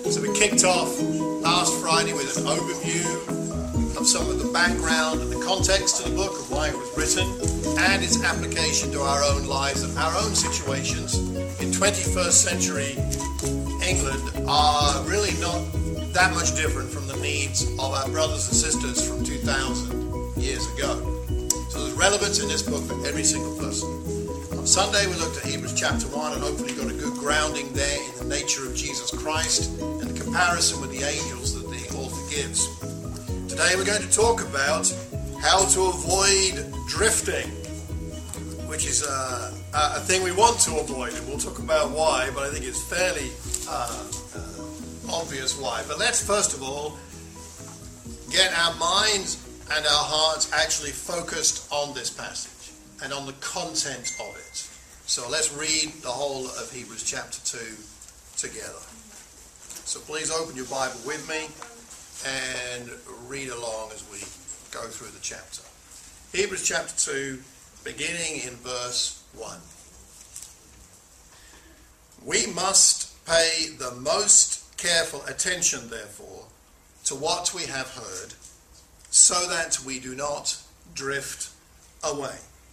So we kicked off last Friday with an overview of some of the background and the context to the book, of why it was written, and its application to our own lives and our own situations in 21st century England are really not that much different from the needs of our brothers and sisters from 2,000 years ago. So there's relevance in this book for every single person. On Sunday we looked at Hebrews chapter 1 and hopefully got a good grounding there in the nature of Jesus Christ and the comparison with the angels that the author gives. Today we're going to talk about how to avoid drifting, which is a thing we want to avoid, and we'll talk about why, but I think it's fairly obvious why. But let's first of all get our minds and our hearts actually focused on this passage and on the content of it. So let's read the whole of Hebrews chapter 2 together. So please open your Bible with me and read along as we go through the chapter. Hebrews chapter 2, beginning in verse 1. We must pay the most careful attention, therefore, to what we have heard, so that we do not drift away.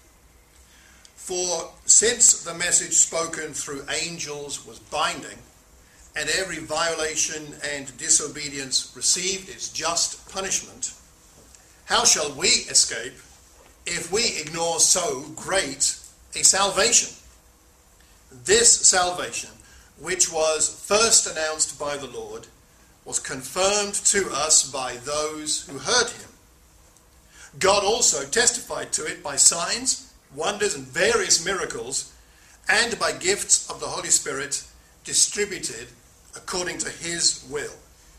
For since the message spoken through angels was binding, and every violation and disobedience received its just punishment, how shall we escape if we ignore so great a salvation? This salvation, which was first announced by the Lord, was confirmed to us by those who heard him. God also testified to it by signs, wonders, and various miracles, and by gifts of the Holy Spirit distributed according to his will.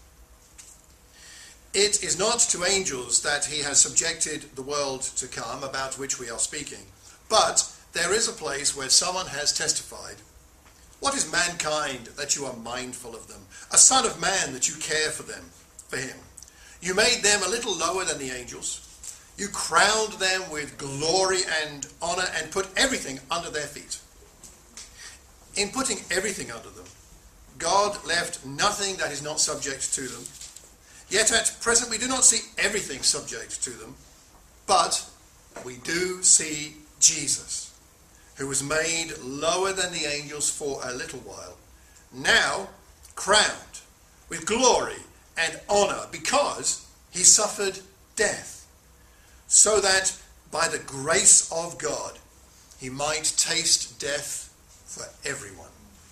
It is not to angels that he has subjected the world to come, about which we are speaking, but there is a place where someone has testified. What is mankind that you are mindful of them? A son of man that you care for him. You made them a little lower than the angels. You crowned them with glory and honor and put everything under their feet. In putting everything under them, God left nothing that is not subject to them. Yet at present we do not see everything subject to them, but we do see Jesus, who was made lower than the angels for a little while, now crowned with glory and honor because he suffered death, so that by the grace of God he might taste death for everyone.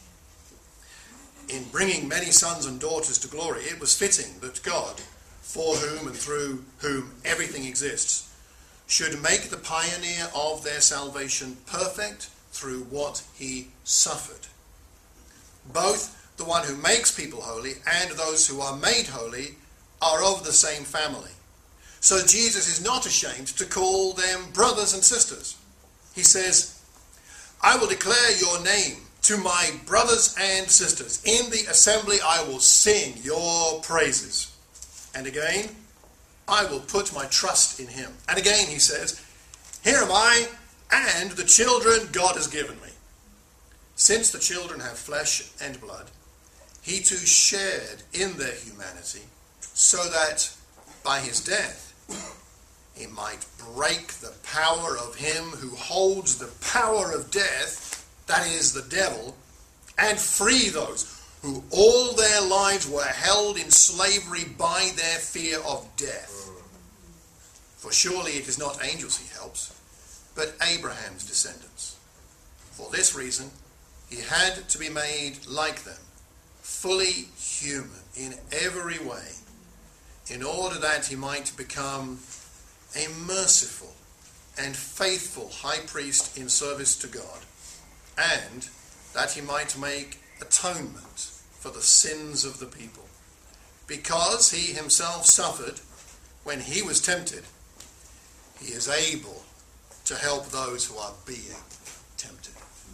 In bringing many sons and daughters to glory, it was fitting that God, for whom and through whom everything exists, should make the pioneer of their salvation perfect through what he suffered. Both the one who makes people holy and those who are made holy are of the same family. So Jesus is not ashamed to call them brothers and sisters. He says, I will declare your name to my brothers and sisters. In the assembly I will sing your praises. And again, I will put my trust in him. And again he says, here am I and the children God has given me. Since the children have flesh and blood, he too shared in their humanity, so that by his death he might break the power of him who holds the power of death, that is the devil, and free those who all their lives were held in slavery by their fear of death. For surely it is not angels he helps, but Abraham's descendants. For this reason he had to be made like them, fully human in every way, in order that he might become a merciful and faithful high priest in service to God, and that he might make atonement for the sins of the people. Because he himself suffered when he was tempted, he is able to help those who are being tempted.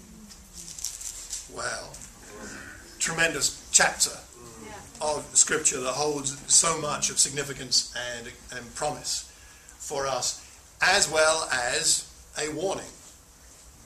Well, tremendous chapter of Scripture that holds so much of significance and promise for us, as well as a warning.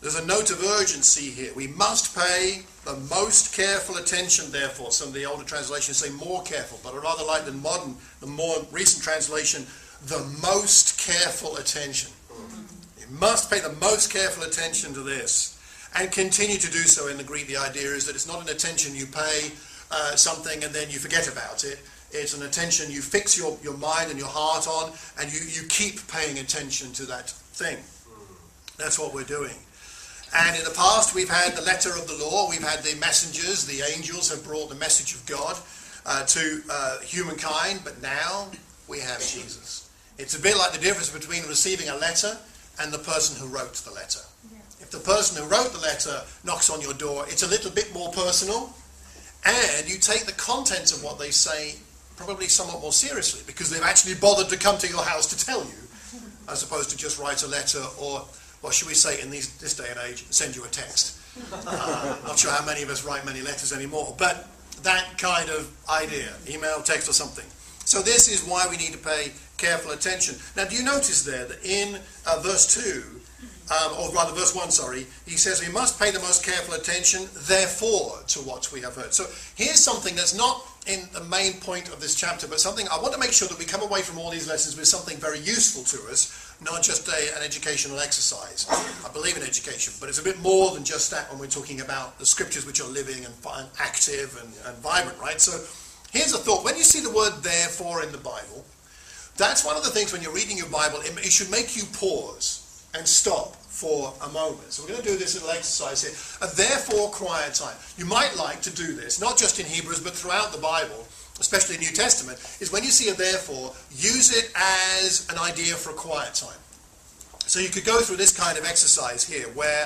There's a note of urgency here. We must pay the most careful attention, therefore. Some of the older translations say more careful, but I rather like the more recent translation, the most careful attention. You must pay the most careful attention to this and continue to do so. In the Greek, the idea is that it's not an attention you pay something and then you forget about it. It's an attention you fix your mind and your heart on, and you keep paying attention to that thing. That's what we're doing. And in the past, we've had the letter of the law. We've had the messengers. The angels have brought the message of God to humankind. But now we have Jesus. It's a bit like the difference between receiving a letter and the person who wrote the letter. Yeah. If the person who wrote the letter knocks on your door, it's a little bit more personal. And you take the contents of what they say probably somewhat more seriously, because they've actually bothered to come to your house to tell you, as opposed to just write a letter or, well, should we say in this day and age, send you a text. Not sure how many of us write many letters anymore, but that kind of idea, email, text or something. So this is why we need to pay careful attention. Now, do you notice there that in verse 2, or rather verse 1, sorry, he says we must pay the most careful attention, therefore, to what we have heard. So here's something that's not in the main point of this chapter, but something I want to make sure that we come away from all these lessons with something very useful to us, not just an educational exercise. I believe in education, but it's a bit more than just that when we're talking about the scriptures which are living and active and vibrant, right? So here's a thought. When you see the word therefore in the Bible, that's one of the things when you're reading your Bible, it should make you pause and stop for a moment. So we're going to do this little exercise here. A therefore quiet time. You might like to do this, not just in Hebrews, but throughout the Bible, especially New Testament, is when you see a therefore, use it as an idea for a quiet time. So you could go through this kind of exercise here, where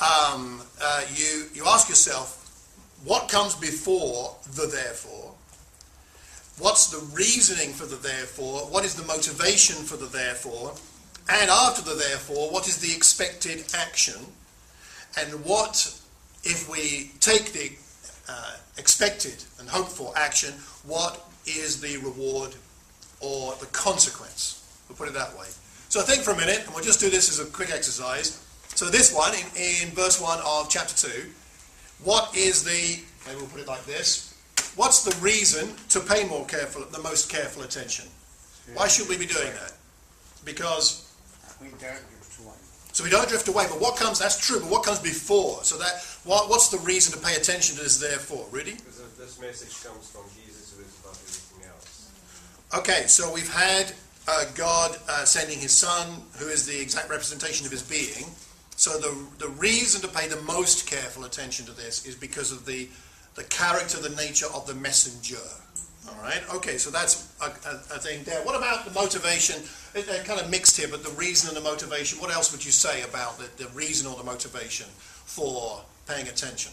you ask yourself, what comes before the therefore? What's the reasoning for the therefore? What is the motivation for the therefore? And after the therefore, what is the expected action? And what, if we take the expected and hoped for action, what is the reward or the consequence? We'll put it that way. So think for a minute, and we'll just do this as a quick exercise. So this one, in verse 1 of chapter 2, what is the, maybe we'll put it like this, what's the reason to pay the most careful attention? Why should we be doing that? Because we don't drift away. So we don't drift away, but what comes, that's true, but what comes before? So that, what's the reason to pay attention to this therefore? Rudy? Because this message comes from Jesus, who is above everything else. Okay, so we've had God sending his Son, who is the exact representation of his being. So the reason to pay the most careful attention to this is because of the character, the nature of the messenger. All right, okay, so that's a thing there. What about the motivation? They're kind of mixed here, but the reason and the motivation, what else would you say about the reason or the motivation for paying attention?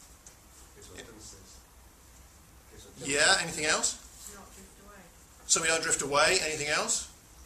Yeah, anything else? So we don't drift away. Anything else?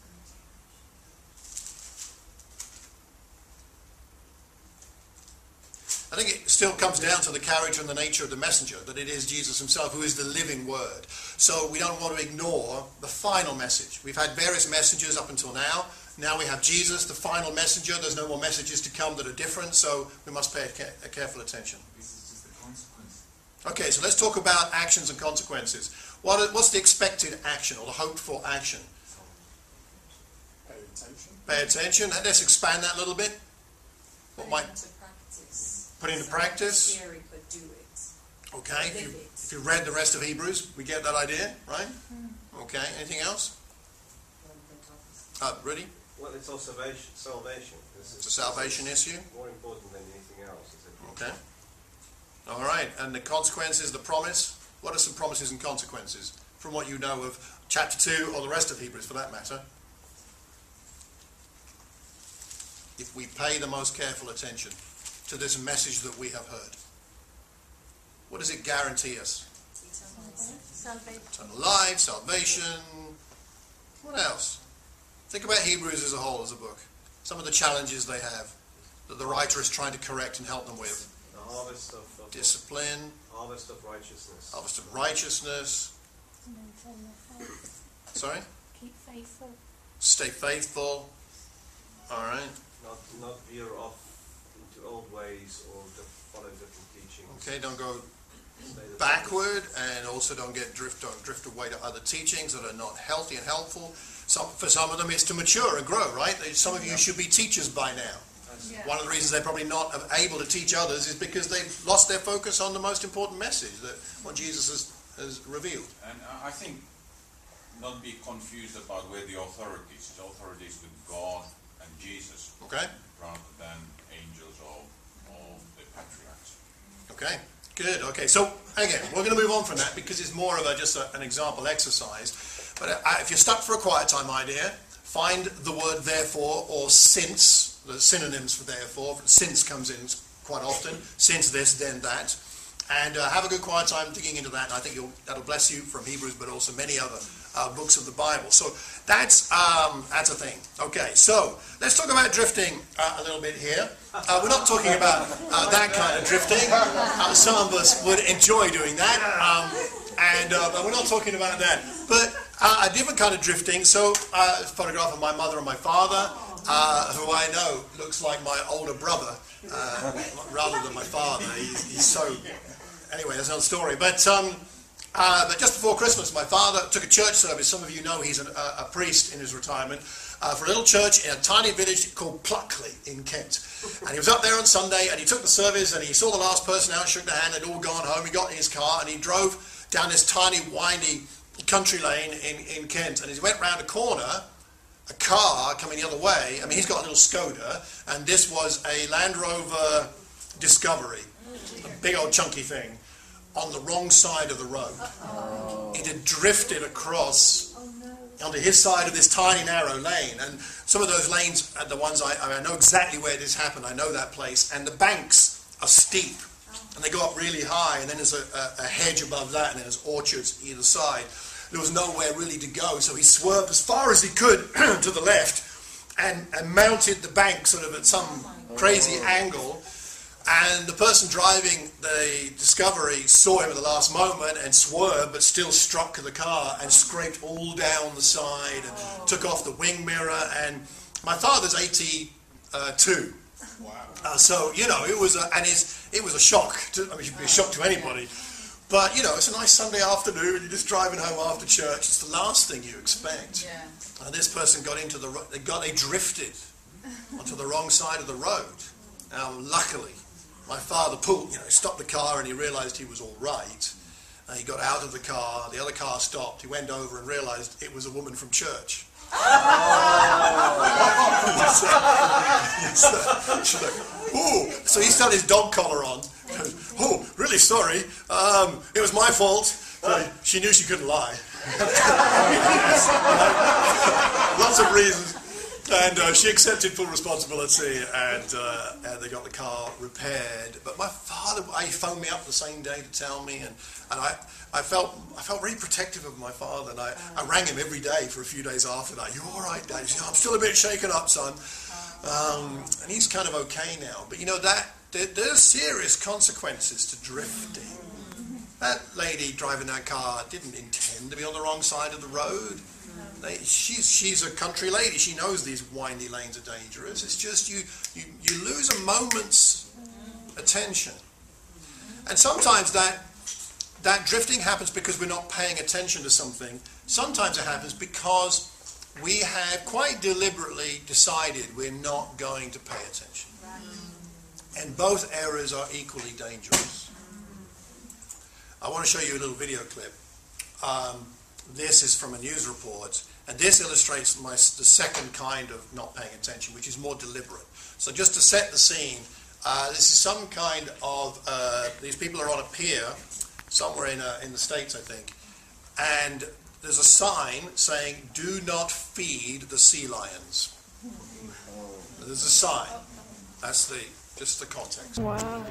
I think it still comes down to the character and the nature of the messenger, that it is Jesus himself who is the living word. So we don't want to ignore the final message. We've had various messengers up until now. Now we have Jesus, the final messenger. There's no more messages to come that are different, so we must pay a careful attention. This is just the consequence. Okay, so let's talk about actions and consequences. What's the expected action or the hoped for action? Pay attention. Pay attention. Let's expand that a little bit. What might put into practice? Scary, but do it. Okay. If you read the rest of Hebrews, we get that idea, right? Okay. Anything else? Rudy? Well, it's all salvation. It's a salvation issue. More important than anything else. Okay. All right. And the consequences, the promise. What are some promises and consequences from what you know of chapter 2 or the rest of Hebrews for that matter? If we pay the most careful attention to this message that we have heard, what does it guarantee us? Eternal life, salvation. What else? Think about Hebrews as a whole, as a book. Some of the challenges they have that the writer is trying to correct and help them with. The harvest of discipline. Harvest of righteousness. Harvest of righteousness. Maintain their faith. Sorry? Keep faithful. Stay faithful. All right. Not veer off into old ways or follow different teachings. Okay, don't go Stay the backward, and also don't drift away to other teachings that are not healthy and helpful. For some of them, it's to mature and grow, right? Some of you should be teachers by now. Yeah. One of the reasons they're probably not able to teach others is because they've lost their focus on the most important message, that what Jesus has revealed. And I think not be confused about where the authority is. The authority is with God and Jesus, Okay? rather than angels or the patriarchs. Okay, good. Okay, so again, we're going to move on from that because it's more of just an example exercise. But if you're stuck for a quiet time idea, find the word therefore or since, the synonyms for therefore. Since comes in quite often. Since this, then that. And have a good quiet time digging into that. And I think that'll bless you from Hebrews, but also many other books of the Bible. So that's a thing. Okay, so let's talk about drifting a little bit here. We're not talking about that kind of drifting. Some of us would enjoy doing that. But we're not talking about that. But a different kind of drifting. So a photograph of my mother and my father, who I know looks like my older brother rather than my father. He's so... Anyway, that's another story. But just before Christmas, my father took a church service. Some of you know he's a priest in his retirement, for a little church in a tiny village called Pluckley in Kent. And he was up there on Sunday, and he took the service, and he saw the last person out, shook their hand, they'd all gone home. He got in his car, and he drove down this tiny, windy country lane in Kent. And as he went round a corner, a car coming the other way, I mean, he's got a little Skoda, and this was a Land Rover Discovery, a big old chunky thing, on the wrong side of the road. It had drifted across onto his side of this tiny narrow lane, and some of those lanes are the ones I know exactly where this happened. I know that place, and the banks are steep, and they go up really high, and then there's a hedge above that, and then there's orchards either side. There was nowhere really to go, so he swerved as far as he could to the left and mounted the bank sort of at some crazy angle. And the person driving the Discovery saw him at the last moment and swerved, but still struck the car and scraped all down the side and took off the wing mirror. And my father's 82. Wow. So, you know, it was a shock. It'd be a shock to anybody. But, you know, it's a nice Sunday afternoon. You're just driving home after church. It's the last thing you expect. Yeah. And this person got into they drifted onto the wrong side of the road. Now, luckily, my father stopped the car, and he realized he was all right. And he got out of the car. The other car stopped. He went over and realized it was a woman from church. She's like, "Oh!" So he started his dog collar on. "Oh, really sorry. It was my fault." She knew she couldn't lie. Lots of reasons. And she accepted full responsibility, and they got the car repaired. But my father, he phoned me up the same day to tell me, and I felt really protective of my father, and I rang him every day for a few days after that. "You all right, Dad?" He said, "I'm still a bit shaken up, son." And he's kind of okay now. But you know that there's serious consequences to drifting. That lady driving that car didn't intend to be on the wrong side of the road. She's a country lady. She knows these windy lanes are dangerous. It's just you lose a moment's attention. And sometimes that drifting happens because we're not paying attention to something. Sometimes it happens because we have quite deliberately decided we're not going to pay attention. And both errors are equally dangerous. I want to show you a little video clip. This is from a news report, and this illustrates the second kind of not paying attention, which is more deliberate. So just to set the scene, this is some kind of, these people are on a pier, somewhere in the States, I think, and there's a sign saying, "Do not feed the sea lions." There's a sign. That's just the context. Wow.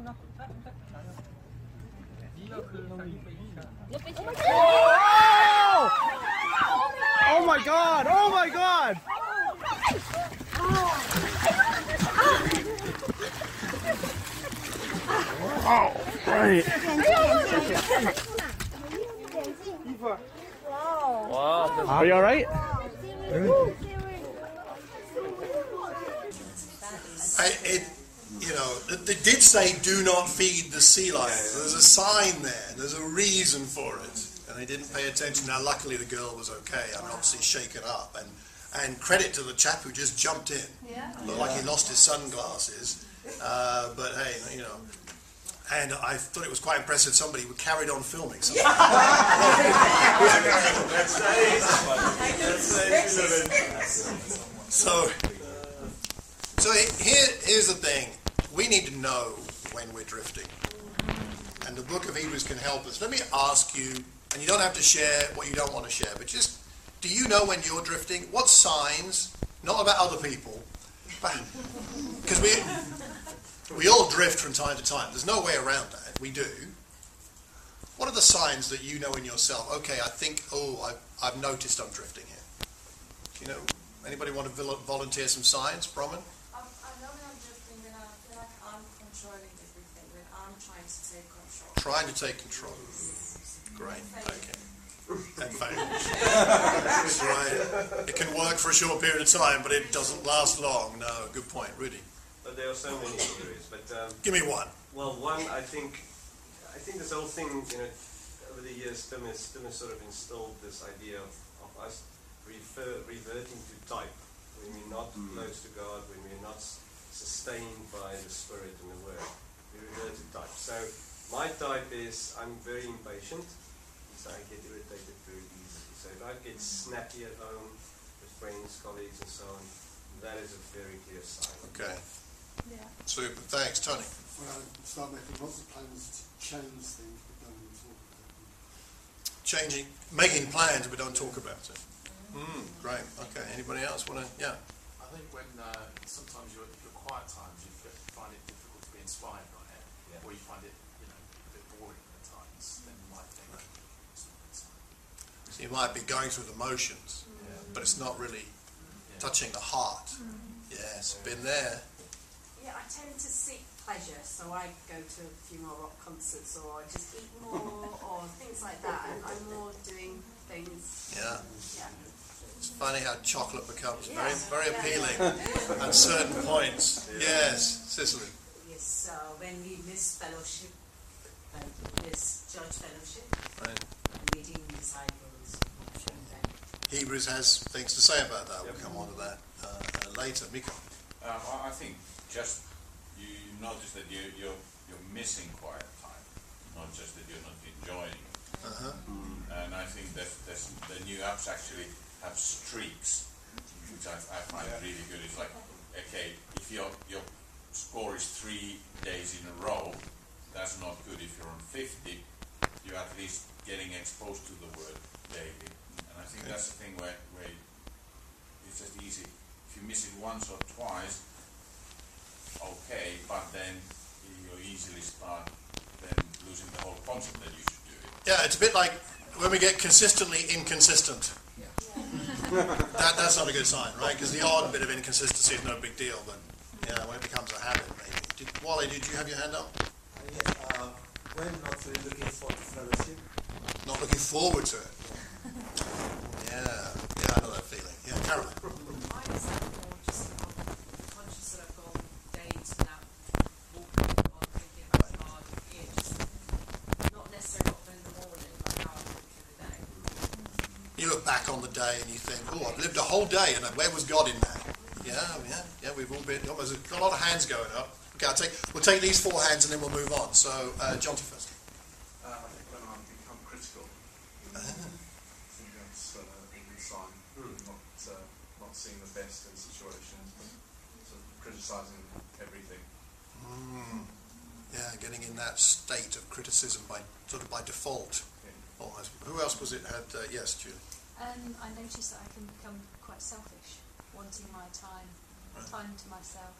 哦 Oh! Oh my God! Oh my God! Oh, right. Wow. Are you all right? They did say do not feed the sea lions. There's a sign there. There's a reason for it. And they didn't pay attention. Now, luckily, the girl was okay. I mean, obviously shaken up. And credit to the chap who just jumped in. Looked like he lost his sunglasses. But hey, And I thought it was quite impressive somebody who carried on filming something. So here's the thing. We need to know when we're drifting. And the book of Hebrews can help us. Let me ask you, and you don't have to share what you don't want to share, but just, do you know when you're drifting? What signs, not about other people, because we all drift from time to time. There's no way around that. We do. What are the signs that you know in yourself? Okay, I think, I've noticed I'm drifting here. Anybody want to volunteer some signs? Bronwyn? I know when I'm drifting, when I feel like I'm controlling everything, when I'm trying to take control. Trying to take control. Great, okay. And fail. Right. It can work for a short period of time, but it doesn't last long. No, good point. Rudy? But there are so many theories. But give me one. Well, one, I think this whole thing, over the years, Tim has sort of instilled this idea of us reverting to type when we're not close to God, when we're not sustained by the Spirit and the Word. We revert to type. So my type is I'm very impatient, so I get irritated very easily. So if I get snappy at home with friends, colleagues, and so on, that is a very clear sign. Okay. Yeah. Super. Thanks, Tony. Well, I start making lots of plans to change things, but don't talk about them. Making plans, but don't talk about it. Great. Okay. Anybody else want to? Yeah. I think when sometimes your quiet times you find it difficult to be inspired by it, or you find it a bit boring at times, then you might think it's not a good sign. So you might be going through the motions, but it's not really touching the heart. Yes, been there. Yeah, I tend to seek pleasure, so I go to a few more rock concerts, or I just eat more, or things like that. And I'm more doing things. Yeah. Yeah. It's funny how chocolate becomes very appealing at certain points. Yes, Cicely. Yes, when we miss fellowship, miss church fellowship, Right. meeting disciples. Hebrews has things to say about that. We'll come on to that later. Miko. I think just you notice that you're missing quiet time, not just that you're not enjoying it. And I think that the new apps actually have streaks, which I find really good. It's like, okay, if your score is 3 days in a row, that's not good. If you're on 50, you're at least getting exposed to the word daily. And I think that's the thing where it's just easy. If you miss it once or twice, okay, but then you easily start then losing the whole concept that you should do it. Yeah, it's a bit like when we get consistently inconsistent. That's not a good sign, right? Because the odd bit of inconsistency is no big deal, but when it becomes a habit, maybe. Wally, did you have your hand up? Yes, when not really looking forward to fellowship. Not looking forward to it. Yeah, I know that feeling. Yeah, Caroline. Mine is more just conscious that I've gone days without walking or thinking about God. Just not necessarily not in the morning, but how I walk through the day. You look back on the day and you think, I've lived a whole day, and where was God in that? Yeah, we've all been, there's got a lot of hands going up. Okay, we'll take these 4 hands and then we'll move on. So, Jonty first. I think when I become critical, I think that's a good sign. Not seeing the best in situations, but sort of criticising everything. Yeah, getting in that state of criticism by default. Almost. Who else was it? Yes, Julie. I notice that I can become quite selfish, wanting my time to myself.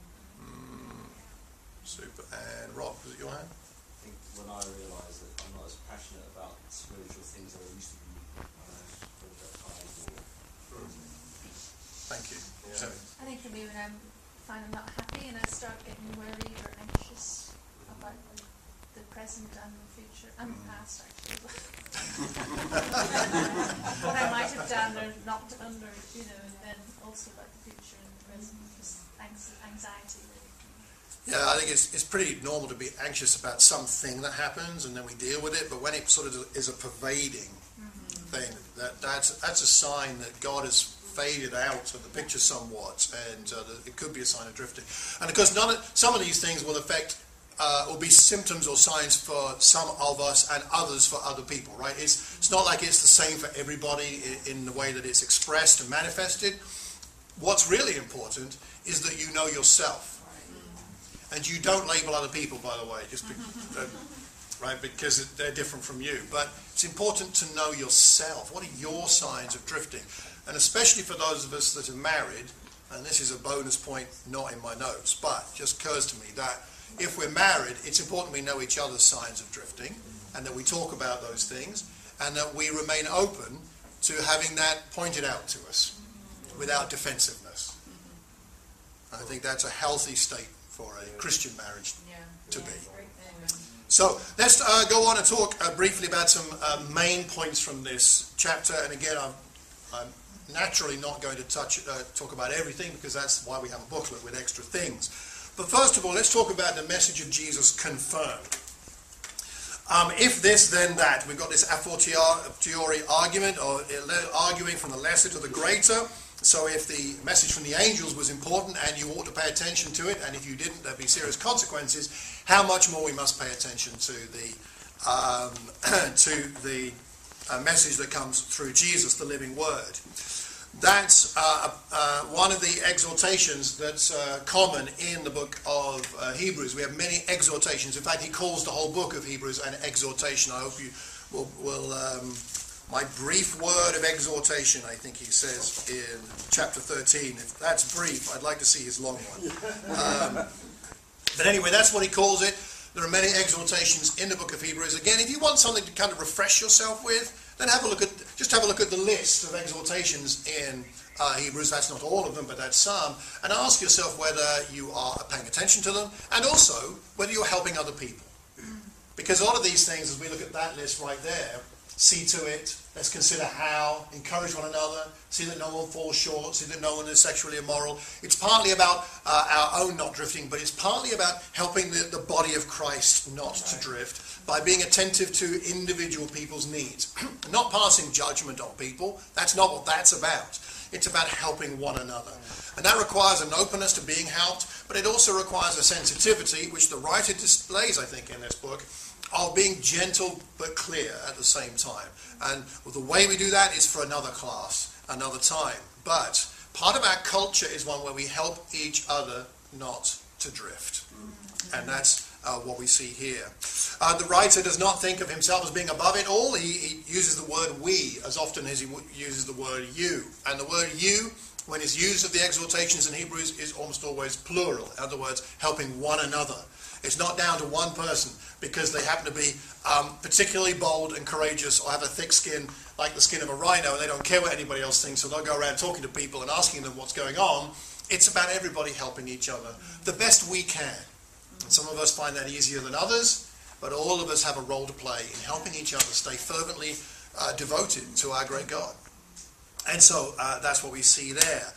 Super. And Rob, was it your hand? I think when I realise that I'm not as passionate about spiritual things as I used to be, I think for me, when I find I'm not happy and I start getting worried or anxious about the present and the future, and the past actually, what I might have done or not done, or and then also about the future and the present, just anxiety. Yeah, I think it's pretty normal to be anxious about something that happens and then we deal with it, but when it sort of is a pervading thing, that's a sign that God has faded out of the picture somewhat, and it could be a sign of drifting. And of course, some of these things will affect, will be symptoms or signs for some of us and others for other people, right? It's not like it's the same for everybody in the way that it's expressed and manifested. What's really important is that you know yourself. And you don't label other people, by the way, right, because they're different from you. But it's important to know yourself. What are your signs of drifting? And especially for those of us that are married, and this is a bonus point not in my notes, but it just occurs to me that if we're married, it's important we know each other's signs of drifting, and that we talk about those things, and that we remain open to having that pointed out to us without defensiveness. I think that's a healthy state for a Christian marriage to be. So let's go on and talk briefly about some main points from this chapter. And again, I'm naturally not going to talk about everything, because that's why we have a booklet with extra things. But first of all, let's talk about the message of Jesus confirmed. If this, then that. We've got this a fortiori argument, or arguing from the lesser to the greater. So if the message from the angels was important and you ought to pay attention to it, and if you didn't, there'd be serious consequences, how much more we must pay attention to the message that comes through Jesus, the living word. That's one of the exhortations that's common in the book of Hebrews. We have many exhortations. In fact, he calls the whole book of Hebrews an exhortation. I hope you will my brief word of exhortation, I think he says in chapter 13. If that's brief, I'd like to see his long one. But anyway, that's what he calls it. There are many exhortations in the book of Hebrews. Again, if you want something to kind of refresh yourself with, then have a look at the list of exhortations in Hebrews. That's not all of them, but that's some. And ask yourself whether you are paying attention to them, and also whether you're helping other people. Because a lot of these things, as we look at that list right there, see to it, let's consider how, encourage one another, see that no one falls short, see that no one is sexually immoral. It's partly about our own not drifting, but it's partly about helping the body of Christ not to drift by being attentive to individual people's needs. Not passing judgment on people, that's not what that's about. It's about helping one another. And that requires an openness to being helped, but it also requires a sensitivity, which the writer displays, I think, in this book, of being gentle but clear at the same time. And the way we do that is for another class, another time. But part of our culture is one where we help each other not to drift. And that's what we see here. The writer does not think of himself as being above it all. He uses the word we as often as he uses the word you. And the word you, when it's used of the exhortations in Hebrews, is almost always plural. In other words, helping one another. It's not down to one person because they happen to be particularly bold and courageous, or have a thick skin like the skin of a rhino, and they don't care what anybody else thinks, so they'll go around talking to people and asking them what's going on. It's about everybody helping each other the best we can. And some of us find that easier than others, but all of us have a role to play in helping each other stay fervently devoted to our great God. And so that's what we see there.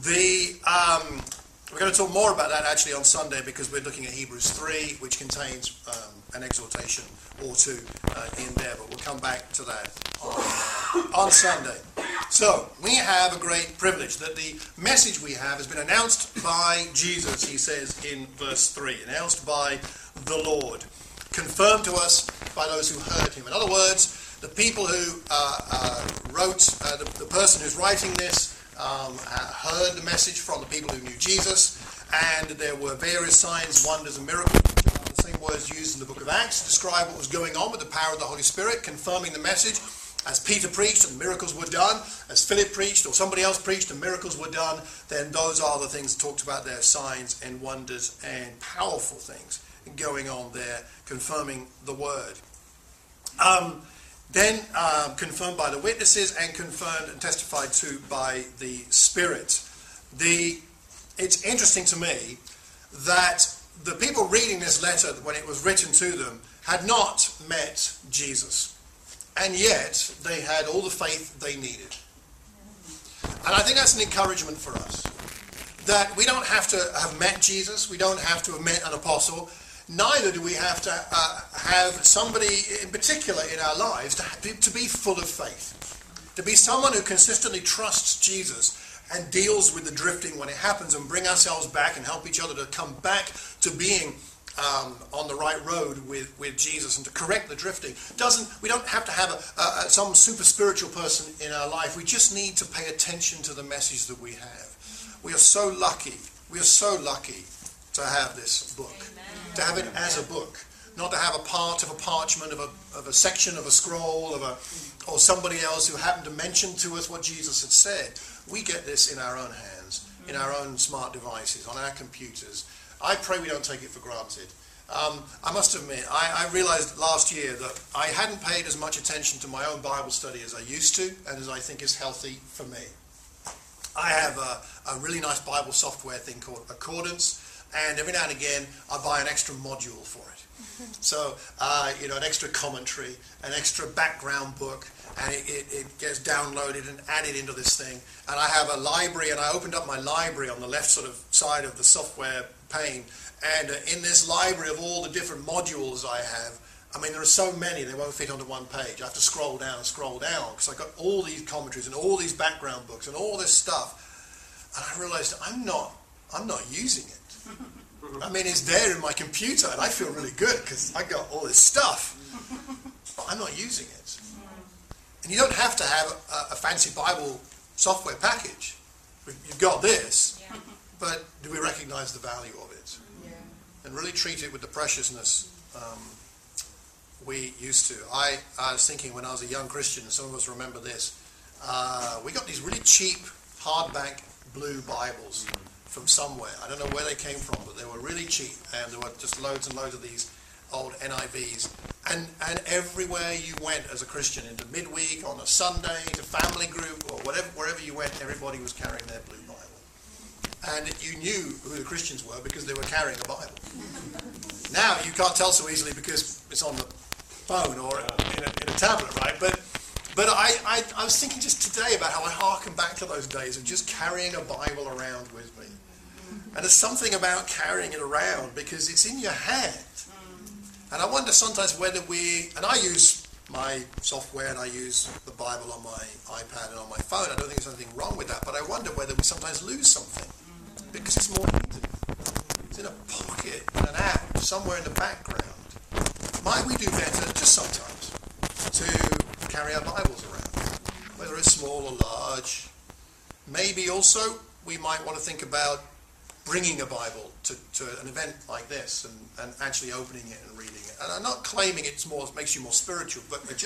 We're going to talk more about that actually on Sunday, because we're looking at Hebrews 3, which contains an exhortation or two in there, but we'll come back to that on Sunday. So, we have a great privilege that the message we have has been announced by Jesus, he says in verse 3, announced by the Lord, confirmed to us by those who heard him. In other words, the people who wrote, the person who's writing this, heard the message from the people who knew Jesus, and there were various signs, wonders, and miracles. The same words used in the book of Acts to describe what was going on with the power of the Holy Spirit, confirming the message. As Peter preached and miracles were done, as Philip preached or somebody else preached and miracles were done, then those are the things talked about there, signs and wonders and powerful things going on there, confirming the word. Then confirmed by the witnesses and confirmed and testified to by the Spirit. it's interesting to me that the people reading this letter when it was written to them had not met Jesus, and yet they had all the faith they needed. And I think that's an encouragement for us, that we don't have to have met Jesus, we don't have to have met an apostle, neither do we have to have somebody in particular in our lives to be full of faith, to be someone who consistently trusts Jesus and deals with the drifting when it happens, and bring ourselves back and help each other to come back to being on the right road with Jesus, and to correct the drifting. We don't have to have some super spiritual person in our life. We just need to pay attention to the message that we have. We are so lucky. We are so lucky to have this book. Amen. To have it as a book. Not to have a part of a parchment, of a section of a scroll, or somebody else who happened to mention to us what Jesus had said. We get this in our own hands, in our own smart devices, on our computers. I pray we don't take it for granted. I must admit, I realized last year that I hadn't paid as much attention to my own Bible study as I used to, and as I think is healthy for me. I have a really nice Bible software thing called Accordance, and every now and again I buy an extra module for it. So, an extra commentary, an extra background book, and it gets downloaded and added into this thing. And I have a library, and I opened up my library on the left sort of side of the software pane. And in this library of all the different modules I have, I mean, there are so many, they won't fit onto one page. I have to scroll down, because I've got all these commentaries and all these background books and all this stuff. And I realized I'm not using it. I mean, it's there in my computer, and I feel really good because I got all this stuff, but I'm not using it. And you don't have to have a fancy Bible software package. You've got this, but do we recognize the value of it? Yeah. And really treat it with the preciousness we used to. I was thinking when I was a young Christian, and some of us remember this, we got these really cheap hardback blue Bibles from somewhere. I don't know where they came from, but they were really cheap, and there were just loads and loads of these old NIVs. And everywhere you went as a Christian, into midweek, on a Sunday, to family group, or wherever you went, everybody was carrying their blue Bible. And you knew who the Christians were because they were carrying a Bible. Now you can't tell so easily because it's on the phone or in a tablet, right? But I was thinking just today about how I harken back to those days of just carrying a Bible around with me. And there's something about carrying it around because it's in your hand. And I wonder sometimes whether and I use my software and I use the Bible on my iPad and on my phone. I don't think there's anything wrong with that, but I wonder whether we sometimes lose something because it's more hidden. It's in a pocket, in an app, somewhere in the background. Might we do better, just sometimes, to carry our Bibles around, whether it's small or large? Maybe also we might want to think about bringing a Bible to an event like this and actually opening it and reading it. And I'm not claiming it makes you more spiritual, but I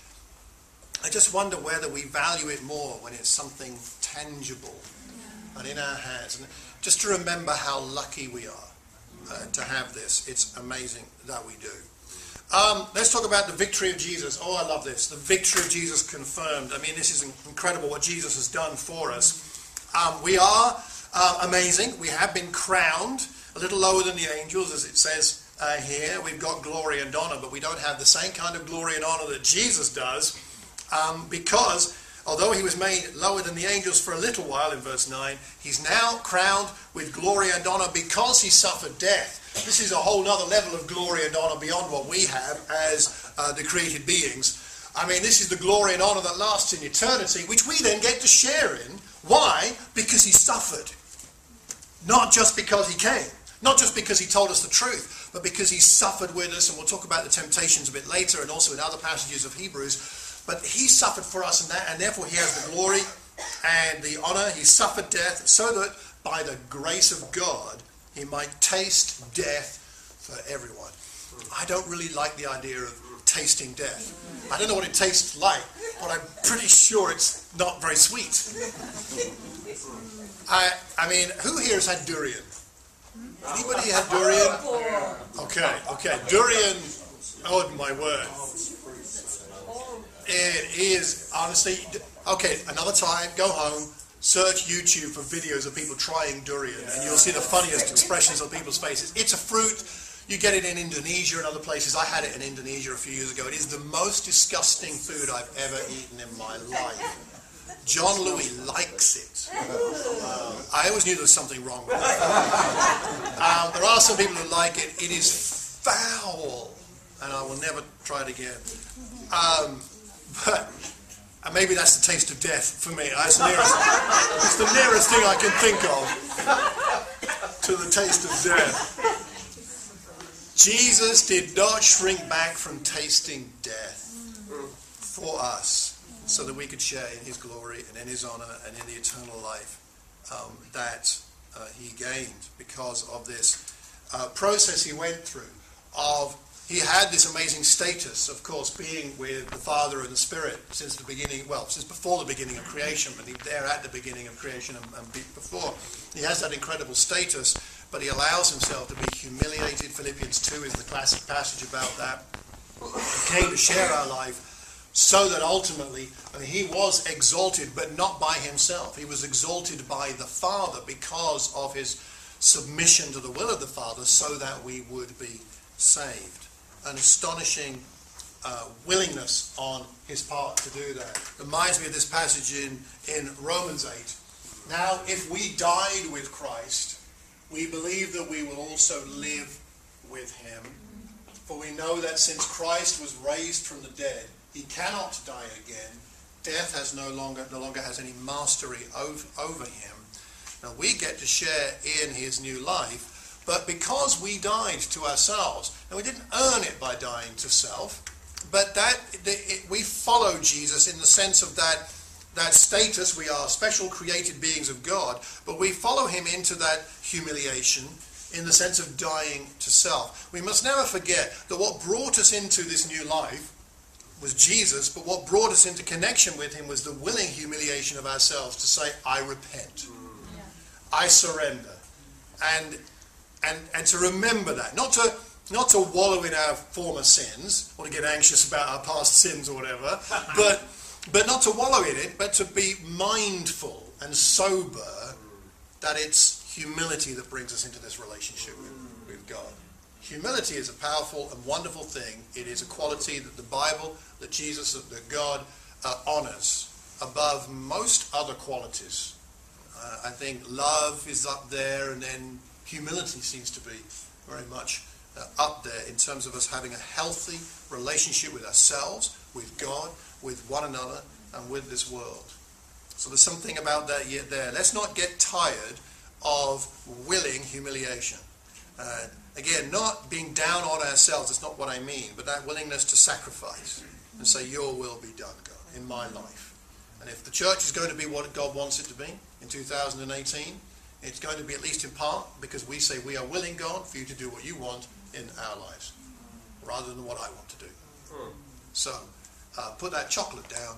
just wonder whether we value it more when it's something tangible and in our hands. And just to remember how lucky we are to have this. It's amazing that we do. Let's talk about the victory of Jesus. Oh, I love this. The victory of Jesus confirmed. I mean, this is incredible what Jesus has done for us. We are amazing. We have been crowned a little lower than the angels, as it says here. We've got glory and honor, but we don't have the same kind of glory and honor that Jesus does, because although he was made lower than the angels for a little while in verse 9, he's now crowned with glory and honor because he suffered death. This is a whole other level of glory and honor beyond what we have as the created beings. I mean, this is the glory and honor that lasts in eternity, which we then get to share in. Why? Because he suffered. Not just because he came. Not just because he told us the truth, but because he suffered with us, and we'll talk about the temptations a bit later and also in other passages of Hebrews. But he suffered for us, and therefore he has the glory and the honor. He suffered death so that by the grace of God, he might taste death for everyone. I don't really like the idea of tasting death. I don't know what it tastes like, but I'm pretty sure it's not very sweet. I mean, who here has had durian? Anybody had durian? Okay. Durian, oh my word. It is, honestly, okay, another time, go home, Search YouTube for videos of people trying durian, and you'll see the funniest expressions on people's faces. It's a fruit. You get it in Indonesia and other places. I had it in Indonesia a few years ago. It is the most disgusting food I've ever eaten in my life. John Louis likes it. I always knew there was something wrong with it. There are some people who like it. It is foul, and I will never try it again. But maybe that's the taste of death for me. It's the nearest thing I can think of to the taste of death. Jesus did not shrink back from tasting death for us, so that we could share in his glory and in his honor and in the eternal life that he gained because of this process he went through. He had this amazing status, of course, being with the Father and the Spirit since the beginning, since before the beginning of creation, but he's there at the beginning of creation and before. He has that incredible status, but he allows himself to be humiliated. Philippians 2 is the classic passage about that. He came to share our life so that ultimately, he was exalted, but not by himself. He was exalted by the Father because of his submission to the will of the Father, so that we would be saved. An astonishing willingness on his part to do that. Reminds me of this passage in Romans 8. Now, if we died with Christ, we believe that we will also live with him. For we know that since Christ was raised from the dead, he cannot die again. Death has no longer has any mastery over him. Now we get to share in his new life, but because we died to ourselves, and we didn't earn it by dying to self, but we follow Jesus in the sense of that status. We are special created beings of God, but we follow him into that humiliation in the sense of dying to self. We must never forget that what brought us into this new life was Jesus, but what brought us into connection with him was the willing humiliation of ourselves to say, I repent. Yeah. I surrender. And to remember that. Not to wallow in our former sins, or to get anxious about our past sins or whatever, but not to wallow in it, but to be mindful and sober that it's humility that brings us into this relationship with God. Humility is a powerful and wonderful thing. It is a quality that the Bible, that Jesus, that God honors above most other qualities. I think love is up there, and then humility seems to be very much up there in terms of us having a healthy relationship with ourselves, with God, with one another, and with this world. So there's something about that yet there. Let's not get tired of willing humiliation. Again, not being down on ourselves, that's not what I mean, but that willingness to sacrifice and say, your will be done, God, in my life. And if the church is going to be what God wants it to be in 2018, it's going to be at least in part because we say we are willing, God, for you to do what you want in our lives, rather than what I want to do. So, put that chocolate down.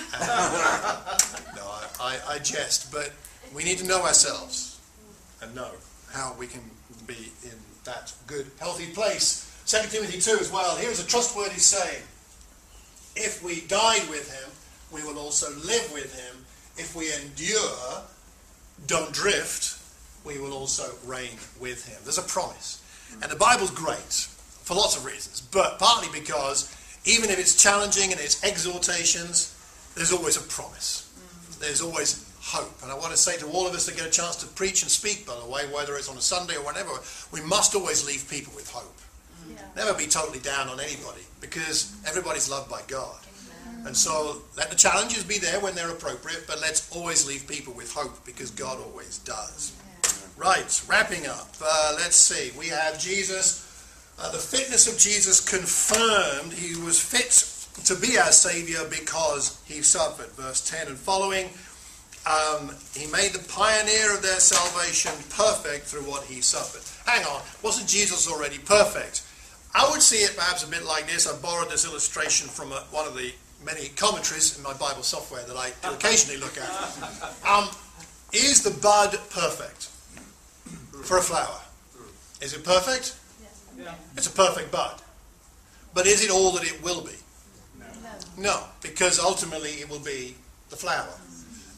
No, I jest, but we need to know ourselves and know how we can be in that good, healthy place. 2 Timothy 2 as well. Here's a trustworthy saying. If we died with him, we will also live with him. If we endure, don't drift, we will also reign with him. There's a promise. And the Bible's great for lots of reasons, but partly because even if it's challenging and it's exhortations, there's always a promise. There's always hope. And I want to say to all of us that get a chance to preach and speak, by the way, whether it's on a Sunday or whenever, we must always leave people with hope. Yeah. Never be totally down on anybody, because everybody's loved by God. Amen. And so let the challenges be there when they're appropriate, but let's always leave people with hope, because God always does. Yeah. Right, wrapping up. Let's see. We have Jesus, the fitness of Jesus confirmed. He was fit to be our Saviour because he suffered. Verse 10 and following. He made the pioneer of their salvation perfect through what he suffered. Hang on, wasn't Jesus already perfect? I would see it perhaps a bit like this. I borrowed this illustration from one of the many commentaries in my Bible software that I do occasionally look at. Is the bud perfect for a flower? Is it perfect? Yeah. It's a perfect bud. But is it all that it will be? No, because ultimately it will be the flower.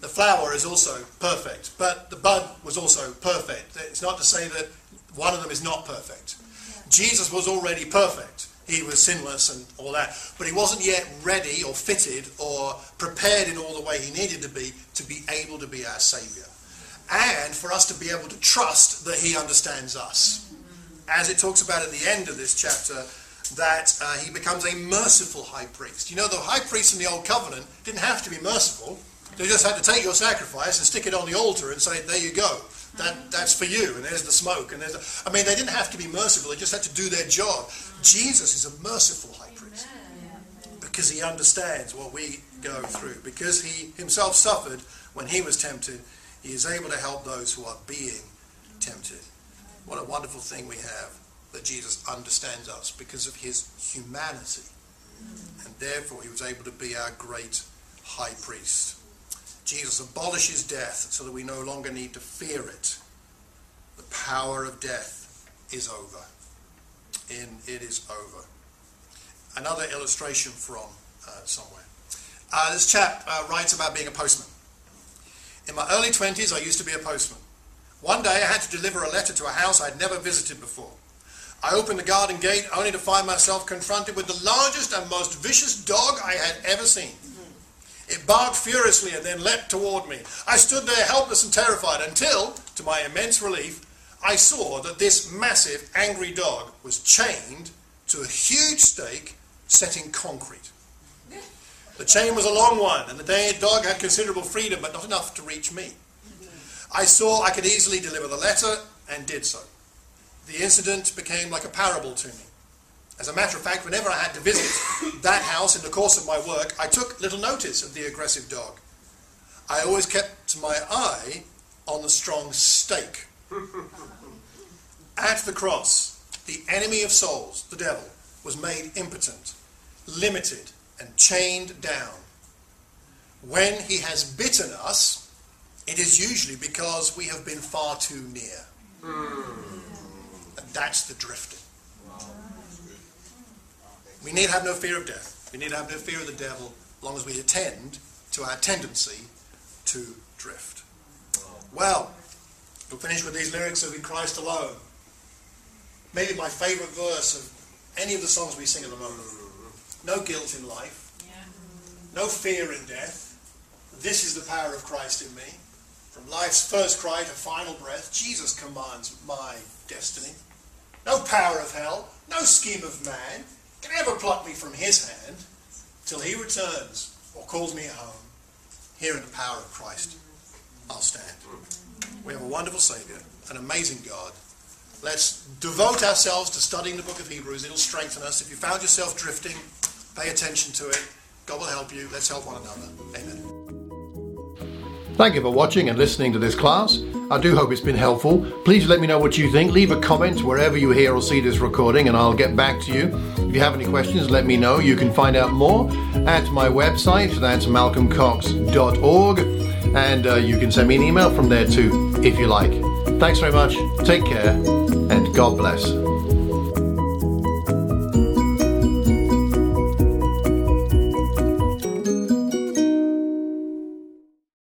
the flower is also perfect, but the bud was also perfect. It's not to say that one of them is not perfect. Jesus was already perfect. He was sinless and all that, but he wasn't yet ready or fitted or prepared in all the way he needed to be able to be our Saviour. And for us to be able to trust that he understands us. As it talks about at the end of this chapter, that he becomes a merciful high priest. You know, the high priests in the Old Covenant didn't have to be merciful. They just had to take your sacrifice and stick it on the altar and say, there you go. That's for you, and there's the smoke. And they didn't have to be merciful. They just had to do their job. Jesus is a merciful high priest because he understands what we go through. Because he himself suffered when he was tempted, he is able to help those who are being tempted. What a wonderful thing we have, that Jesus understands us because of his humanity. And therefore he was able to be our great high priest. Jesus abolishes death so that we no longer need to fear it. The power of death is over. It is over. Another illustration from somewhere. This chap writes about being a postman. In my early 20s, I used to be a postman. One day I had to deliver a letter to a house I'd never visited before. I opened the garden gate only to find myself confronted with the largest and most vicious dog I had ever seen. It barked furiously and then leapt toward me. I stood there helpless and terrified until, to my immense relief, I saw that this massive, angry dog was chained to a huge stake set in concrete. The chain was a long one, and the dog had considerable freedom, but not enough to reach me. I saw I could easily deliver the letter, and did so. The incident became like a parable to me. As a matter of fact, whenever I had to visit that house in the course of my work, I took little notice of the aggressive dog. I always kept my eye on the strong stake. At the cross, the enemy of souls, the devil, was made impotent, limited, and chained down. When he has bitten us, it is usually because we have been far too near. And that's the drifting. We need have no fear of death. We need have no fear of the devil, as long as we attend to our tendency to drift. Well, we'll finish with these lyrics of In Christ Alone. Maybe my favourite verse of any of the songs we sing at the moment. No guilt in life. No fear in death. This is the power of Christ in me. From life's first cry to final breath, Jesus commands my destiny. No power of hell, no scheme of man can ever pluck me from his hand till he returns or calls me home. Here in the power of Christ, I'll stand. We have a wonderful Saviour, an amazing God. Let's devote ourselves to studying the book of Hebrews. It'll strengthen us. If you found yourself drifting, pay attention to it. God will help you. Let's help one another. Amen. Thank you for watching and listening to this class. I do hope it's been helpful. Please let me know what you think. Leave a comment wherever you hear or see this recording and I'll get back to you. If you have any questions, let me know. You can find out more at my website. That's malcolmcox.org. And you can send me an email from there too, if you like. Thanks very much. Take care and God bless.